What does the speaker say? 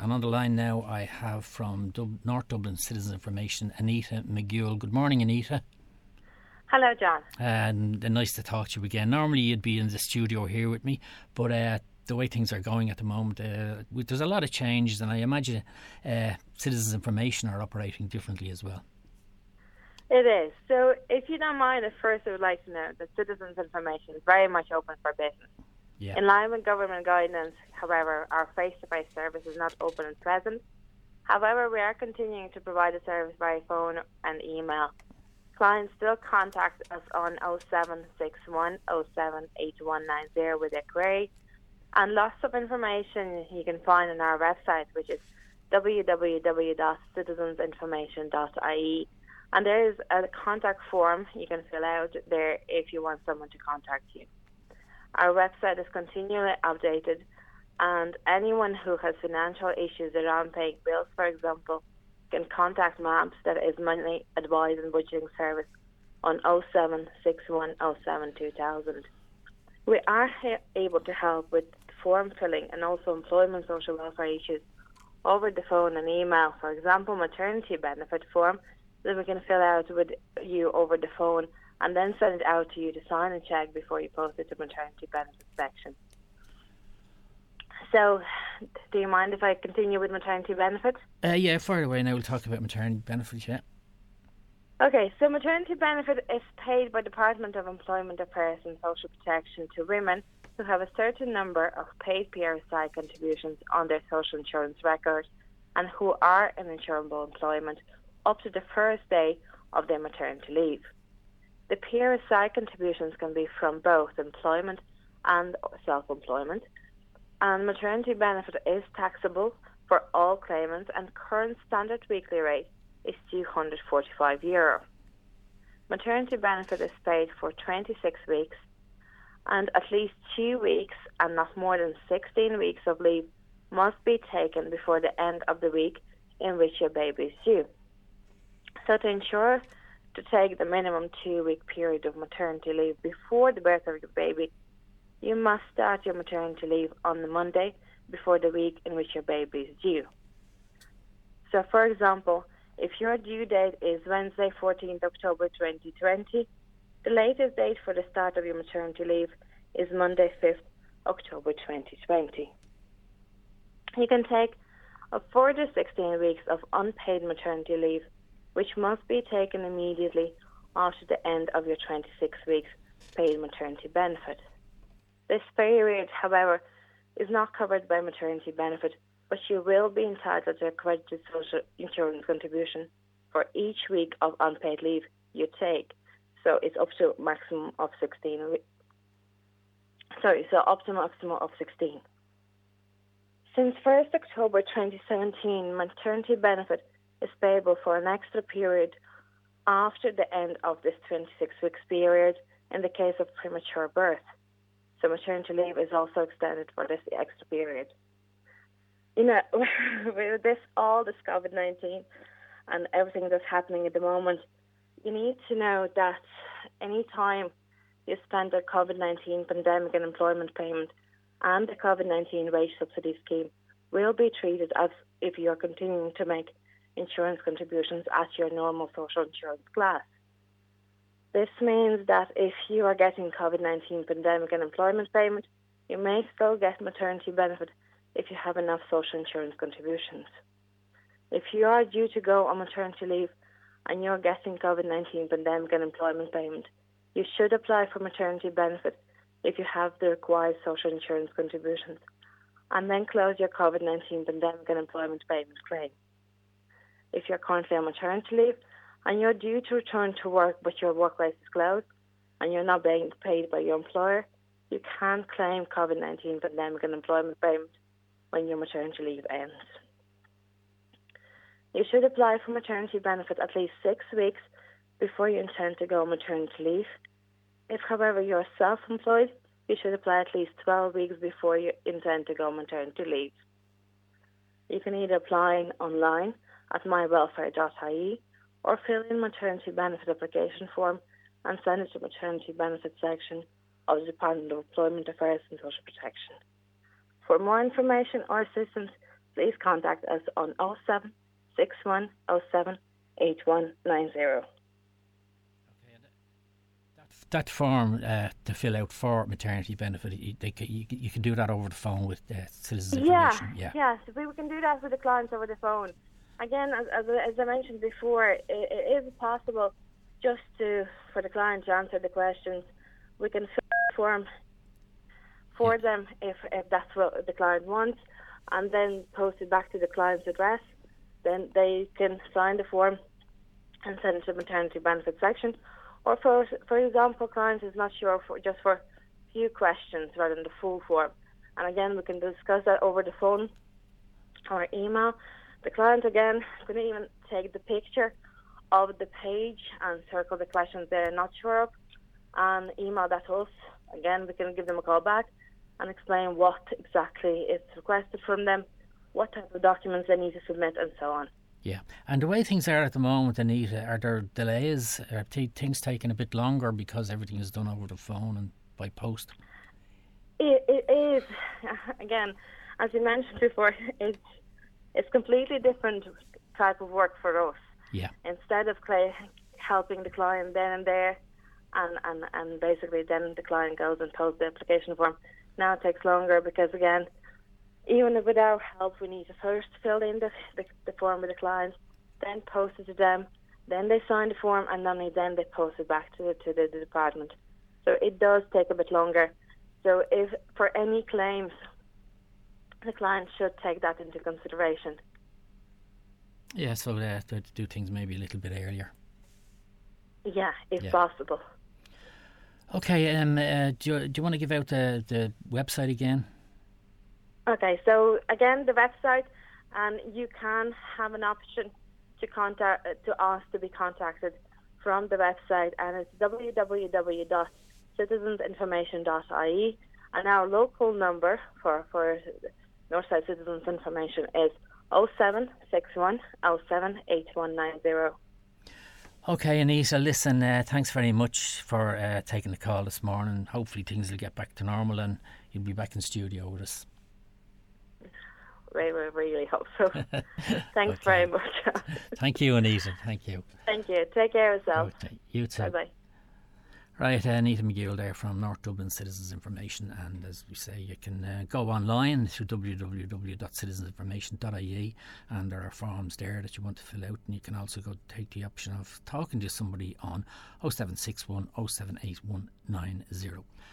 And on the line now I have from North Dublin Citizens Information, Anita McGuill. Good morning, Anita. Hello, John. And nice to talk to you again. Normally you'd be in the studio here with me, but the way things are going at the moment, there's a lot of changes, and I imagine Citizens Information are operating differently as well. It is. So if you don't mind, at first I would like to note that Citizens Information is very much open for business. Yeah. In line with government guidance, however, our face-to-face service is not open at present. However, we are continuing to provide a service by phone and email. Clients still contact us on 0761 078190 with a query. And lots of information you can find on our website, which is www.citizensinformation.ie. And there is a contact form you can fill out there if you want someone to contact you. Our website is continually updated, and anyone who has financial issues around paying bills, for example, can contact MABS, that is Money Advice and Budgeting Service, on 0761 07 2000. We are able to help with form filling and also employment social welfare issues over the phone and email. For example, maternity benefit form that we can fill out with you over the phone and then send it out to you to sign and check before you post it to maternity benefit section. So, do you mind if I continue with maternity benefits? Yeah, far away now. We'll talk about maternity benefits, yeah. Okay, so maternity benefit is paid by Department of Employment Affairs and Social Protection to women who have a certain number of paid PRSI contributions on their social insurance record and who are in insurable employment up to the first day of their maternity leave. The PRSI contributions can be from both employment and self-employment, and maternity benefit is taxable for all claimants, and current standard weekly rate is €245. Maternity benefit is paid for 26 weeks, and at least 2 weeks and not more than 16 weeks of leave must be taken before the end of the week in which your baby is due. So to ensure to take the minimum 2-week period of maternity leave before the birth of your baby, you must start your maternity leave on the Monday before the week in which your baby is due. So, for example, if your due date is Wednesday, 14th October 2020, the latest date for the start of your maternity leave is Monday, 5th October 2020. You can take a further 16 weeks of unpaid maternity leave, which must be taken immediately after the end of your 26 weeks paid maternity benefit. This period, however, is not covered by maternity benefit, but you will be entitled to a credited social insurance contribution for each week of unpaid leave you take. So it's up to a maximum of 16 weeks. Up to a maximum of 16. Since 1st October 2017, maternity benefit is payable for an extra period after the end of this 26 weeks period in the case of premature birth. So maternity leave is also extended for this extra period. You know, with this COVID-19 and everything that's happening at the moment, you need to know that any time you spend the COVID-19 pandemic and employment payment and the COVID-19 wage subsidy scheme will be treated as if you are continuing to make insurance contributions at your normal social insurance class. This means that if you are getting COVID-19 pandemic and employment payment, you may still get maternity benefit if you have enough social insurance contributions. If you are due to go on maternity leave and you're getting COVID-19 pandemic and employment payment, you should apply for maternity benefit if you have the required social insurance contributions, and then close your COVID-19 pandemic and employment payment claim. If you're currently on maternity leave and you're due to return to work but your workplace is closed and you're not being paid by your employer, you can claim COVID-19 pandemic and employment payment when your maternity leave ends. You should apply for maternity benefit at least 6 weeks before you intend to go on maternity leave. If, however, you're self-employed, you should apply at least 12 weeks before you intend to go on maternity leave. You can either apply online at mywelfare.ie or fill in maternity benefit application form and send it to maternity benefit section of the Department of Employment Affairs and Social Protection. For more information or assistance, please contact us on 0761 07 8190. That form to fill out for maternity benefit, you can do that over the phone with Citizens Information. Yeah, so we can do that with the clients over the phone. Again, as I mentioned before, it is possible just for the client to answer the questions. We can fill the form for them if that's what the client wants, and then post it back to the client's address. Then they can sign the form and send it to the maternity benefit section. Or for example, clients is not sure just for a few questions rather than the full form. And again, we can discuss that over the phone or email. The client again can even take the picture of the page and circle the questions they're not sure of and email that to us. Again, we can give them a call back and explain what exactly is requested from them, what type of documents they need to submit, and so on. Yeah, and the way things are at the moment, Anita, are there delays? Are things taking a bit longer because everything is done over the phone and by post? It is. Again, as you mentioned before, it's completely different type of work for us. Yeah. Instead of helping the client then and there, and basically then the client goes and fills the application form. Now it takes longer because, again, even with our help, we need to first fill in the form with the client, then post it to them, then they sign the form, and then they post it back to the department. So it does take a bit longer. So if for any claims, the client should take that into consideration. Yeah, so to do things maybe a little bit earlier. Yeah, if possible. Okay, do you want to give out the website again? Okay, so again, the website, and you can have an option to ask to be contacted from the website, and it's www.citizensinformation.ie, and our local number for Northside Citizens Information is 0761 07 8190. Okay, Anita, listen, thanks very much for taking the call this morning. Hopefully things will get back to normal and you'll be back in studio with us. We really hope so. Thanks very much. Thank you, Anita. Thank you. Thank you. Take care of yourself. Okay. You too. Bye-bye. Right, Anita McGill there from North Dublin Citizens Information, and as we say, you can go online to www.citizensinformation.ie, and there are forms there that you want to fill out, and you can also take the option of talking to somebody on 0761 078190.